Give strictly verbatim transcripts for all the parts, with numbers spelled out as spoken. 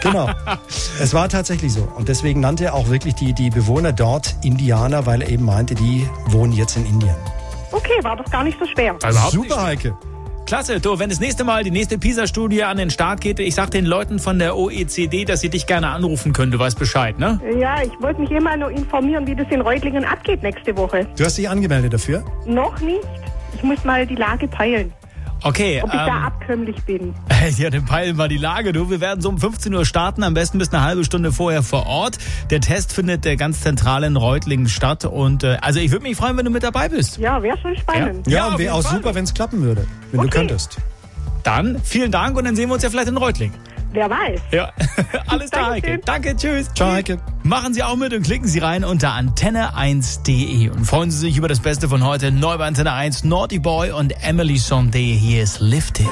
Genau. Es war tatsächlich so. Und deswegen nannte er auch wirklich die, die Bewohner dort Indianer, weil er eben meinte, die wohnen jetzt in Indien. Okay, war doch gar nicht so schwer. Super, Heike. Klasse, du, wenn das nächste Mal die nächste PISA-Studie an den Start geht, ich sag den Leuten von der O E C D, dass sie dich gerne anrufen können. Du weißt Bescheid, ne? Ja, ich wollte mich immer nur informieren, wie das in Reutlingen abgeht nächste Woche. Du hast dich angemeldet dafür? Noch nicht. Ich muss mal die Lage peilen. Okay. Ob ich ähm, da abkömmlich bin. Ja, dann peilen wir die Lage. Du, wir werden so um fünfzehn Uhr starten, am besten bis eine halbe Stunde vorher vor Ort. Der Test findet äh, ganz zentral in Reutlingen statt. Und äh, also ich würde mich freuen, wenn du mit dabei bist. Ja, wäre schon spannend. Ja, Ja, und auf wäre jeden auch Fall. super, wenn es klappen würde, wenn Okay. du könntest. Dann vielen Dank und dann sehen wir uns ja vielleicht in Reutlingen. Wer weiß. Ja, alles klar, Heike. Dankeschön. Danke, tschüss. Ciao, Heike. Machen Sie auch mit und klicken Sie rein unter antenne eins punkt de und freuen Sie sich über das Beste von heute. Neu bei Antenne eins, Naughty Boy und Emily Sandé. Hier ist Lifted.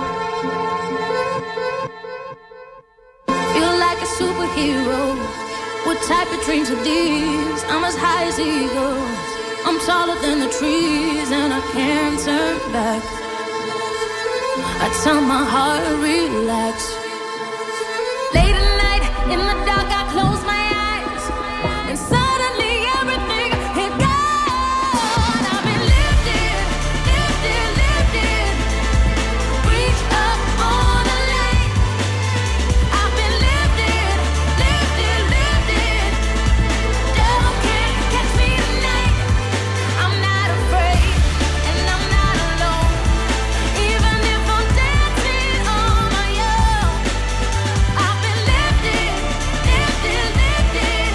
Feel like a superhero. What type of dreams are these? I'm as high as eagles. I'm taller than the trees and I can't turn back. I tell my heart, relax. Late at night, in the dark, I close my eyes, and suddenly everything is gone. I've been lifted, lifted, lifted. Reach up on a light. I've been lifted, lifted, lifted. Devil can't catch me tonight. I'm not afraid, and I'm not alone. Even if I'm dancing on my own, I've been lifted, lifted, lifted.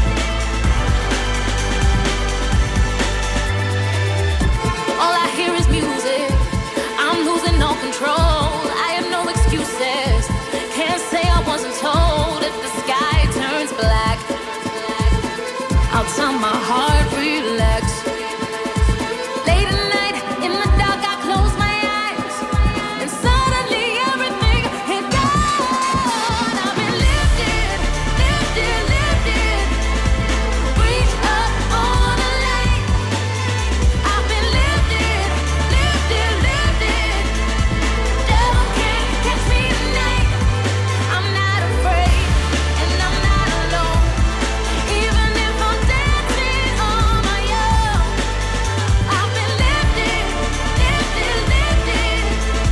All I hear is music. I'm losing all control. I have no excuses. Can't say I wasn't told. If the sky turns black, I'll tell my heart, relax. Late at night, in the dark, I close my eyes, and suddenly everything is gone. I've been lifted, lifted, lifted. Reach up on a light. I've been lifted, lifted, lifted. Devil can't catch me tonight. I'm not afraid, and I'm not alone. Even if I'm dancing on my own, I've been lifted, lifted, lifted.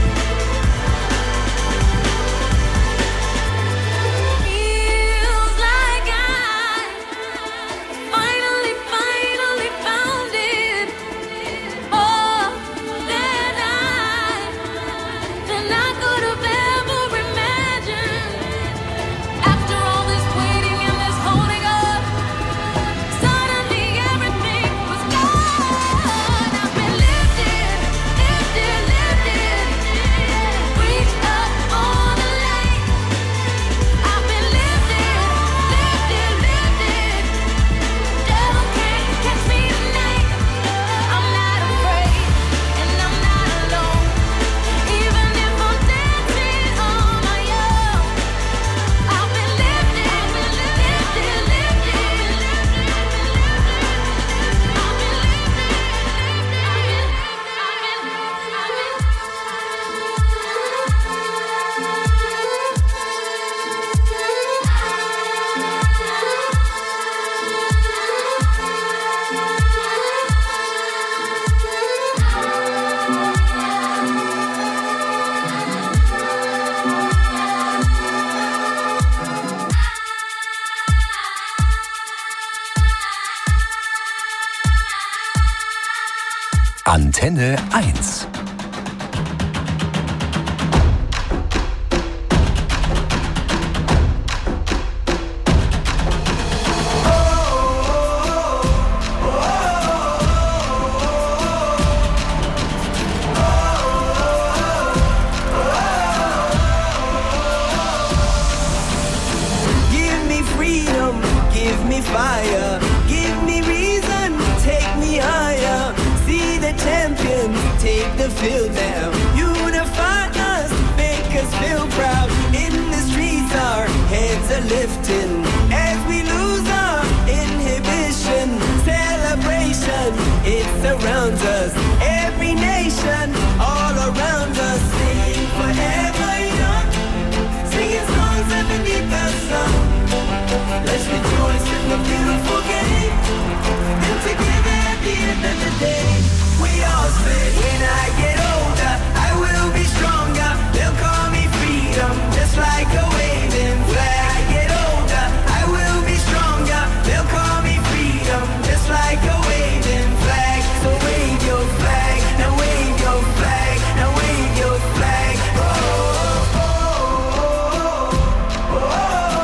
Feels like I finally, finally found it. More than I, than I could have ever imagined. After all this waiting and this holding up, suddenly everything was gone. I've been lifted, lifted, lifted. Reach up on a light. I've been lifted, lifted, lifted. Devil can't catch me tonight. I'm not afraid, and I'm not alone. Even if I'm dancing on my own, I've been lifted, lifted, lifted. Antenne eins. Give me freedom, give me fire, give me reason, take me higher. See the champions, take the field now. Unify us, make us feel proud. In the streets our heads are lifting as we lose our inhibition. Celebration, it surrounds us. Every nation, all around us. Sing forever young, singing songs underneath the sun. Let's rejoice in the beautiful game. And together at the end of the day, we all say, when I get older, I will be stronger. They'll call me freedom, just like a waving flag. I get older, I will be stronger. They'll call me freedom, just like a waving flag. So wave your flag, now wave your flag, now wave your flag. Oh, oh, oh, oh, oh,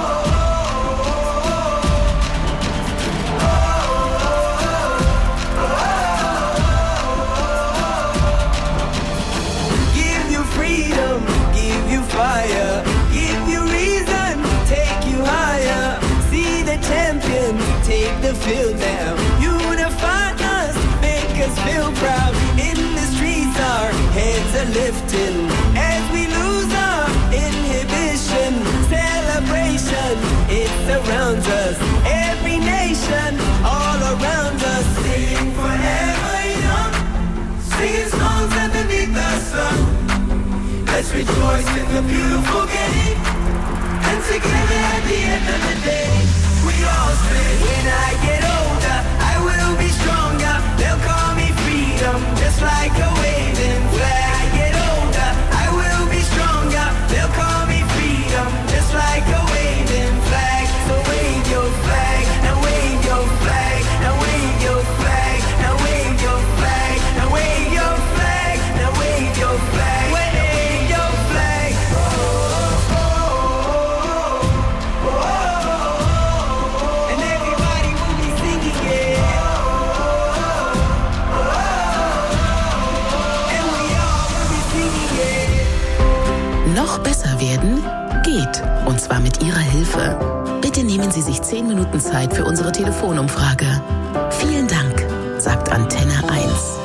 oh. Give you freedom, give you fire, give you reason, take you higher. See the champions, take the field now. Unify us, make us feel proud. In the streets our heads are lifting as we lose our inhibition. Celebration, it surrounds us. Every nation, all around us. Sing forever young, singing songs underneath the sun. Let's rejoice in the beautiful game. And together at the end of the day, we all say, when I get older, I will be stronger. They'll call me freedom, just like a waving flag. I get older, I will be stronger. They'll call me freedom, just like a waving flag. So wave your flag, now wave your flag, now wave your flag, now wave your flag, now wave your flag, now wave your flag, wave your flag. Oh, oh, oh, oh, oh. And everybody will be singing, yeah. Oh, oh, and we all will be singing, yeah. Noch besser werden? Geht. Und zwar mit Ihrer Hilfe. Bitte nehmen Sie sich zehn Minuten Zeit für unsere Telefonumfrage. Vielen Dank, sagt Antenne eins.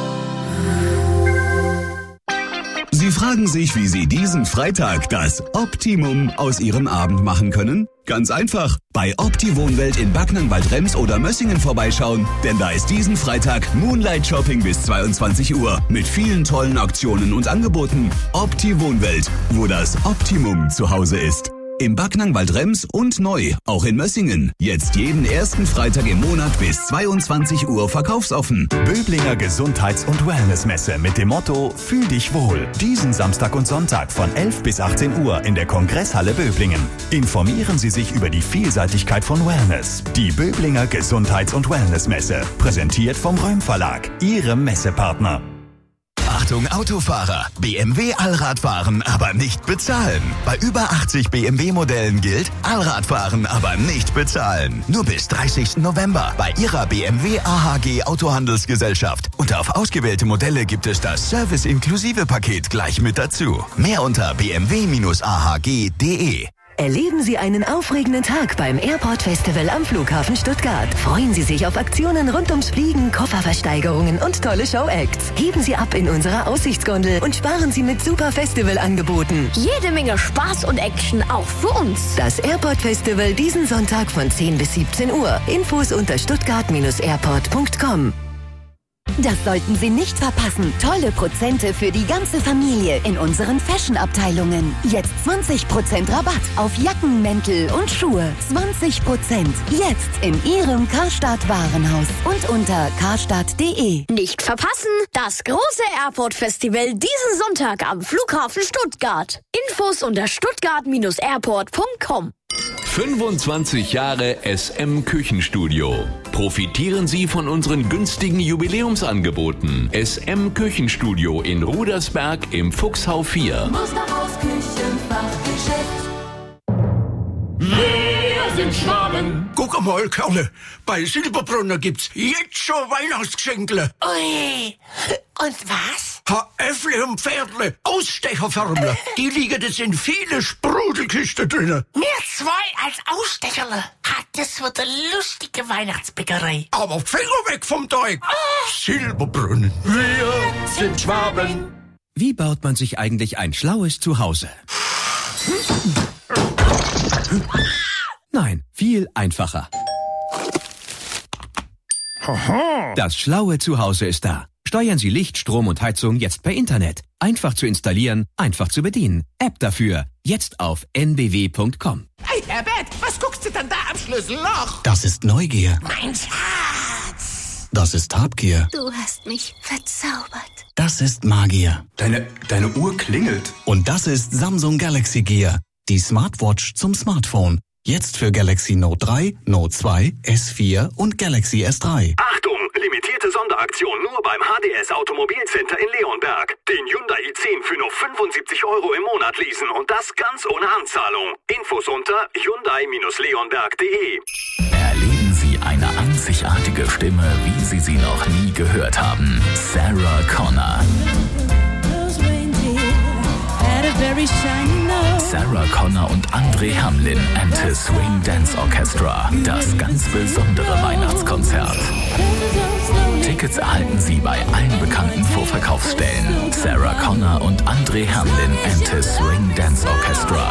Sie fragen sich, wie Sie diesen Freitag das Optimum aus Ihrem Abend machen können? Ganz einfach. Bei Opti Wohnwelt in Backnang-Wald-Rems oder Mössingen vorbeischauen. Denn da ist diesen Freitag Moonlight Shopping bis zweiundzwanzig Uhr. Mit vielen tollen Aktionen und Angeboten. Opti Wohnwelt, wo das Optimum zu Hause ist. Im Backnang-Wald-Rems und neu, auch in Mössingen. Jetzt jeden ersten Freitag im Monat bis zweiundzwanzig Uhr verkaufsoffen. Böblinger Gesundheits- und Wellnessmesse mit dem Motto Fühl dich wohl. Diesen Samstag und Sonntag von elf bis achtzehn Uhr in der Kongresshalle Böblingen. Informieren Sie sich über die Vielseitigkeit von Wellness. Die Böblinger Gesundheits- und Wellnessmesse. Präsentiert vom Röhm Verlag. Ihrem Messepartner. Achtung Autofahrer, B M W Allradfahren, aber nicht bezahlen. Bei über achtzig B M W-Modellen gilt, Allradfahren, aber nicht bezahlen. Nur bis dreißigsten November bei Ihrer B M W A H G Autohandelsgesellschaft. Und auf ausgewählte Modelle gibt es das Service-Inklusive-Paket gleich mit dazu. Mehr unter b m w Bindestrich a h g punkt d e. Erleben Sie einen aufregenden Tag beim Airport Festival am Flughafen Stuttgart. Freuen Sie sich auf Aktionen rund ums Fliegen, Kofferversteigerungen und tolle Show-Acts. Heben Sie ab in unserer Aussichtsgondel und sparen Sie mit super Festivalangeboten. Jede Menge Spaß und Action auch für uns. Das Airport Festival diesen Sonntag von zehn bis siebzehn Uhr. Infos unter stuttgart Bindestrich airport punkt com. Das sollten Sie nicht verpassen. Tolle Prozente für die ganze Familie in unseren Fashion-Abteilungen. Jetzt zwanzig Prozent Rabatt auf Jacken, Mäntel und Schuhe. zwanzig Prozent. Jetzt in Ihrem Karstadt-Warenhaus und unter karstadt punkt d e. Nicht verpassen, das große Airport Festival diesen Sonntag am Flughafen Stuttgart. Infos unter stuttgart Bindestrich airport punkt com. fünfundzwanzig Jahre S M Küchenstudio. Profitieren Sie von unseren günstigen Jubiläumsangeboten. S M Küchenstudio in Rudersberg im Fuchshau vier. Musterhaus Küchenfachgeschäft. Wir sind Schwaben. Guck mal, Kerle, bei Silberbrunner gibt's jetzt schon Weihnachtsgeschenkle. Ui, und was? Ha, Äffle und Pferdle, Ausstecherförmle. Die liegen jetzt in viele Sprudelkisten drinne. Wir zwei als Ausstecherle. Hat das wird eine lustige Weihnachtsbäckerei. Aber Finger weg vom Teig. Oh. Silberbrunnen. Wir sind Schwaben. Wie baut man sich eigentlich ein schlaues Zuhause? Nein, viel einfacher. Das schlaue Zuhause ist da. Steuern Sie Licht, Strom und Heizung jetzt per Internet. Einfach zu installieren, einfach zu bedienen. App dafür. Jetzt auf n b w punkt com. Hey, Herbert, was guckst du denn da am Schlüsselloch? Das ist Neugier. Mein Schatz. Das ist Habgier. Du hast mich verzaubert. Das ist Magier. Deine, deine Uhr klingelt. Und das ist Samsung Galaxy Gear. Die Smartwatch zum Smartphone. Jetzt für Galaxy Note drei, Note zwei, S vier und Galaxy S drei. Achtung! Limitierte Sonderaktion nur beim H D S Automobilcenter in Leonberg. Den Hyundai i zehn für nur fünfundsiebzig Euro im Monat leasen und das ganz ohne Anzahlung. Infos unter hyundai leonberg punkt de. Erleben Sie eine einzigartige Stimme, wie Sie sie noch nie gehört haben. Sarah Connor. Sarah Connor und André Hamlin and his Swing Dance Orchestra. Das ganz besondere Weihnachtskonzert. Tickets erhalten Sie bei allen bekannten Vorverkaufsstellen. Sarah Connor und André Hamlin and his Swing Dance Orchestra.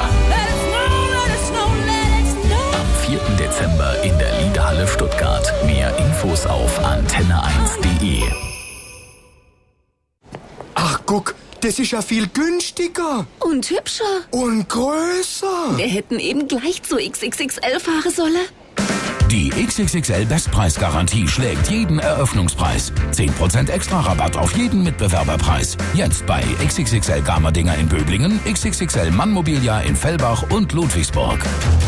Am vierten Dezember in der Liederhalle Stuttgart. Mehr Infos auf antenne eins punkt de. Ach, guck, das ist ja viel günstiger. Und hübscher. Und größer. Wir hätten eben gleich zu X X X L fahren sollen. Die X X X L Bestpreisgarantie schlägt jeden Eröffnungspreis. zehn Prozent extra Rabatt auf jeden Mitbewerberpreis. Jetzt bei X X X L Gamerdinger in Böblingen, X X X L Mannmobilia in Fellbach und Ludwigsburg.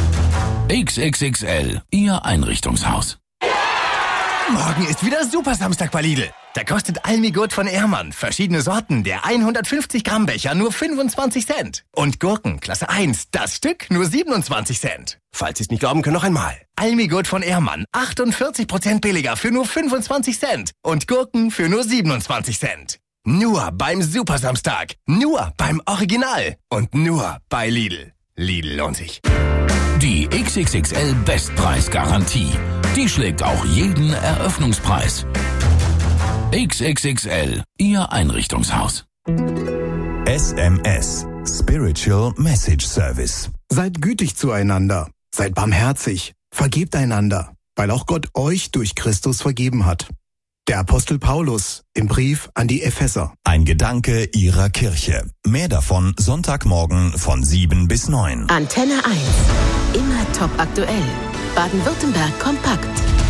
X X X L, Ihr Einrichtungshaus. Morgen ist wieder Super Samstag bei Lidl. Da kostet Almigurt von Ehrmann, verschiedene Sorten, der hundertfünfzig Gramm Becher nur fünfundzwanzig Cent. Und Gurken, Klasse eins, das Stück nur siebenundzwanzig Cent. Falls Sie es nicht glauben können, noch einmal. Almigurt von Ehrmann, achtundvierzig Prozent billiger für nur fünfundzwanzig Cent. Und Gurken für nur siebenundzwanzig Cent. Nur beim Super Samstag. Nur beim Original. Und nur bei Lidl. Lidl lohnt sich. Die X X X L Bestpreisgarantie. Die schlägt auch jeden Eröffnungspreis. X X X L, Ihr Einrichtungshaus. S M S, Spiritual Message Service. Seid gütig zueinander, seid barmherzig, vergebt einander, weil auch Gott euch durch Christus vergeben hat. Der Apostel Paulus im Brief an die Epheser. Ein Gedanke Ihrer Kirche. Mehr davon Sonntagmorgen von sieben bis neun. Antenne eins. Immer top aktuell. Baden-Württemberg kompakt.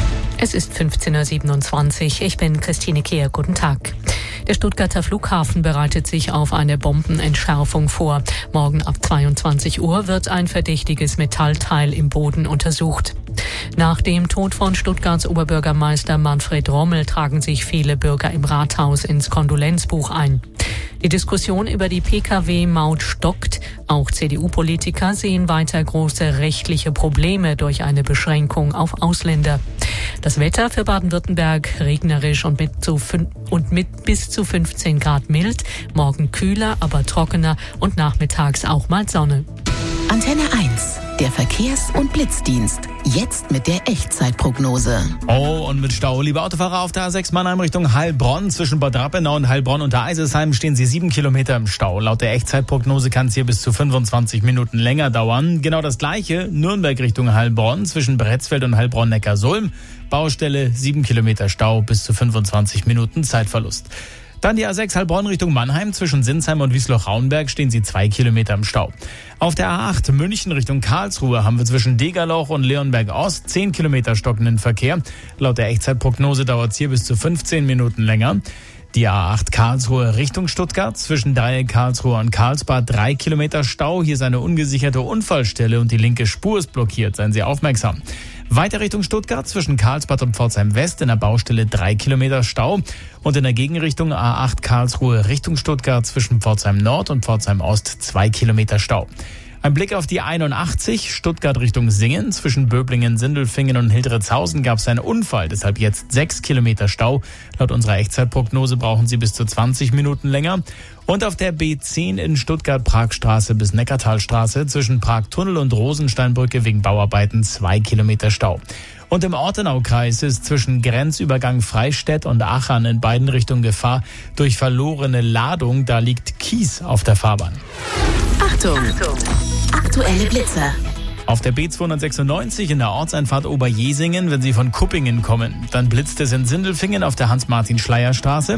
Es ist fünfzehn Uhr siebenundzwanzig. Ich bin Christine Kehr. Guten Tag. Der Stuttgarter Flughafen bereitet sich auf eine Bombenentschärfung vor. Morgen ab zweiundzwanzig Uhr wird ein verdächtiges Metallteil im Boden untersucht. Nach dem Tod von Stuttgarts Oberbürgermeister Manfred Rommel tragen sich viele Bürger im Rathaus ins Kondolenzbuch ein. Die Diskussion über die P K W-Maut stockt. Auch C D U-Politiker sehen weiter große rechtliche Probleme durch eine Beschränkung auf Ausländer. Das Wetter für Baden-Württemberg regnerisch und mit, zu fün- und mit bis zu fünfzehn Grad mild. Morgen kühler, aber trockener und nachmittags auch mal Sonne. Antenne eins, der Verkehrs- und Blitzdienst. Jetzt mit der Echtzeitprognose. Oh, und mit Stau. Liebe Autofahrer auf der A sechs Mannheim Richtung Heilbronn. Zwischen Bad Rappenau und Heilbronn unter Eiselsheim stehen Sie sieben Kilometer im Stau. Laut der Echtzeitprognose kann es hier bis zu fünfundzwanzig Minuten länger dauern. Genau das Gleiche Nürnberg Richtung Heilbronn. Zwischen Bretzfeld und Heilbronn-Neckarsulm. Baustelle, sieben Kilometer Stau, bis zu fünfundzwanzig Minuten Zeitverlust. Dann die A sechs Heilbronn Richtung Mannheim. Zwischen Sinsheim und Wiesloch-Rauenberg stehen Sie zwei Kilometer im Stau. Auf der A acht München Richtung Karlsruhe haben wir zwischen Degerloch und Leonberg Ost zehn Kilometer stockenden Verkehr. Laut der Echtzeitprognose dauert es hier bis zu fünfzehn Minuten länger. Die A acht Karlsruhe Richtung Stuttgart. Zwischen Dreieck Karlsruhe und Karlsbad drei Kilometer Stau. Hier ist eine ungesicherte Unfallstelle und die linke Spur ist blockiert. Seien Sie aufmerksam. Weiter Richtung Stuttgart, zwischen Karlsbad und Pforzheim West in der Baustelle drei Kilometer Stau. Und in der Gegenrichtung A acht Karlsruhe Richtung Stuttgart zwischen Pforzheim Nord und Pforzheim Ost zwei Kilometer Stau. Ein Blick auf die einundachtzig, Stuttgart Richtung Singen. Zwischen Böblingen, Sindelfingen und Hildritzhausen gab es einen Unfall, deshalb jetzt sechs Kilometer Stau. Laut unserer Echtzeitprognose brauchen Sie bis zu zwanzig Minuten länger. Und auf der B zehn in Stuttgart-Pragstraße bis Neckartalstraße zwischen Pragtunnel und Rosensteinbrücke wegen Bauarbeiten zwei Kilometer Stau. Und im Ortenaukreis ist zwischen Grenzübergang Freistädt und Aachen in beiden Richtungen Gefahr durch verlorene Ladung. Da liegt Kies auf der Fahrbahn. Achtung! Achtung. Aktuelle Blitzer. Auf der B zweihundertsechsundneunzig in der Ortseinfahrt Oberjesingen, wenn Sie von Kuppingen kommen, dann blitzt es in Sindelfingen auf der Hans-Martin-Schleyer-Straße.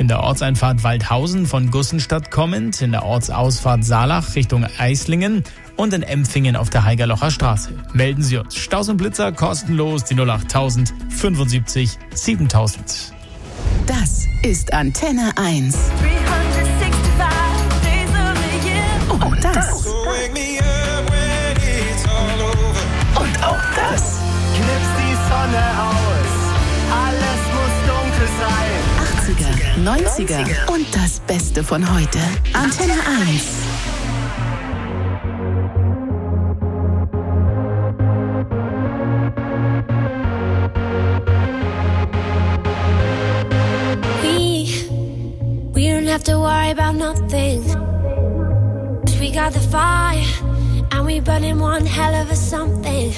In der Ortseinfahrt Waldhausen von Gussenstadt kommend, in der Ortsausfahrt Saalach Richtung Eislingen und in Empfingen auf der Haigerlocher Straße. Melden Sie uns. Staus und Blitzer kostenlos, die null acht tausend fünfundsiebzig siebentausend. Das ist Antenne eins. Und das. Und auch das. Knipst die Sonne aus, alles muss dunkel sein. achtziger, neunziger und das Beste von heute. Antenne eins. We, we don't have to worry about nothing. 'Cause we got the fire, and we burning one hell of a something.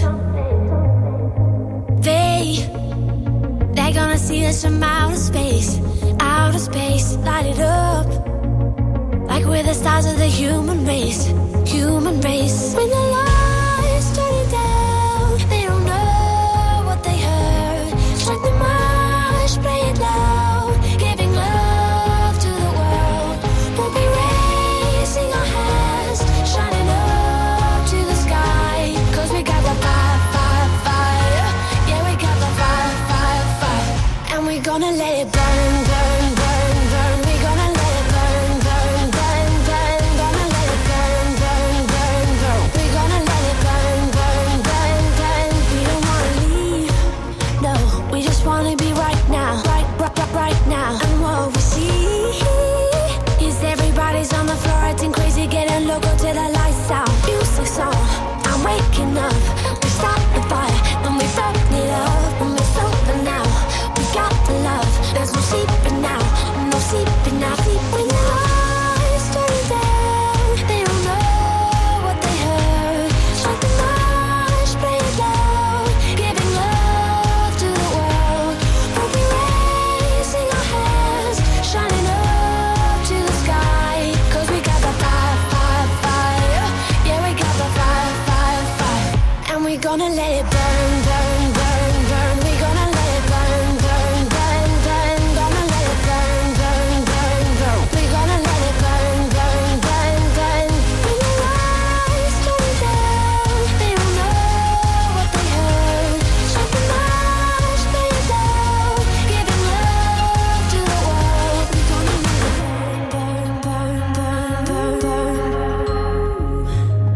They, they're gonna see us from outer space, outer space, light it up. Like we're the stars of the human race, human race. When the lights turn down, they don't know what they heard. Strike the march, play it loud, giving love to the world. We'll be raising our hands, shining up to the sky. 'Cause we got the fire, fire, fire. Yeah, we got the fire, fire, fire. And we're gonna let it burn, burn, burn, burn. We're gonna let it burn, burn, burn, burn. Gonna let it burn, burn, burn, burn. We're gonna let it burn, burn, burn, burn. We don't wanna leave, no. We just wanna be right now, right, right, right, right now. And what we see is everybody's on the floor acting crazy, getting loco till the lights out. Music's on, I'm waking up. We start the fire, and we burn it up. And we're sober now, we got the love. There's no sleeping now, no sleeping now. When the lights turn down, they don't know what they heard. Strike the march, play it loud, giving love to the world. We'll be raising our hands, shining up to the sky. 'Cause we got the fire, fire, fire. Yeah, we got the fire, fire, fire. And we're gonna let it burn, burn, burn, burn. We're gonna let it burn, burn, burn, burn. Gonna let it burn, burn, burn, burn. We're gonna let it burn, burn, burn, burn. When the lights turn down, they don't know what they heard. Strike the march, play it loud, giving love to the world. We're gonna let it burn, burn, burn, burn, burn, burn.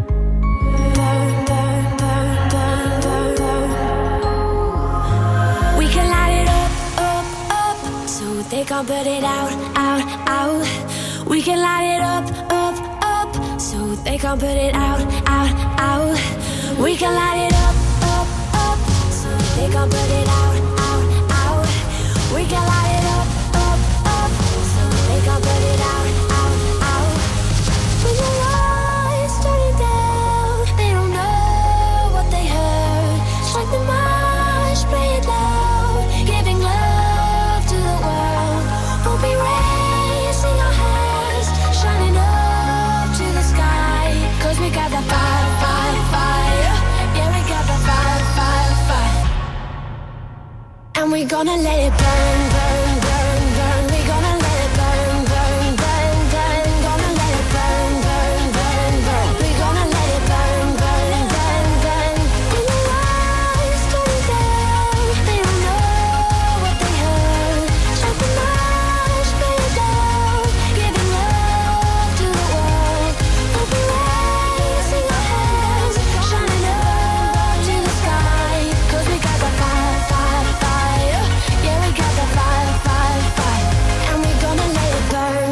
Burn, burn, burn, burn, burn, burn. We can light it up, up, up, so they can't put it out, out, out. We can light it up, up, up, so they can't put it out, out, out. We can light it up, up, up, so they can't put it out, out, out. We can light it up, up, up, so they can't put it out, out, out. When the lights turn down, they don't know what they heard. Strike the march, play it loud, giving love to the world. We'll be raising our hands, shining up to the sky. 'Cause we got the fire, fire, fire. Yeah, we got the fire, fire, fire. And we're gonna let it burn, burn, burn, burn. We're gonna let it burn, burn, burn, burn. Gonna let it burn, burn, burn, burn. We're gonna let it burn, burn, burn, burn. When the lights turn down, they don't know what they heard. Strike the march, play it loud, giving love to the world. We'll be raising our hands, shining up to the sky. 'Cause we got the fire, fire, fire. Yeah, we got the fire, fire, fire. And we're gonna let it burn.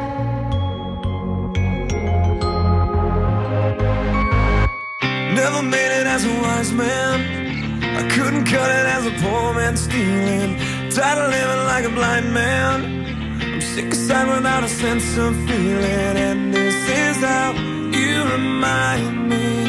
Never made it as a wise man. I couldn't cut it as a poor man stealing. Tired of living like a blind man. I'm sick aside without a sense of feeling. And this is how you remind me.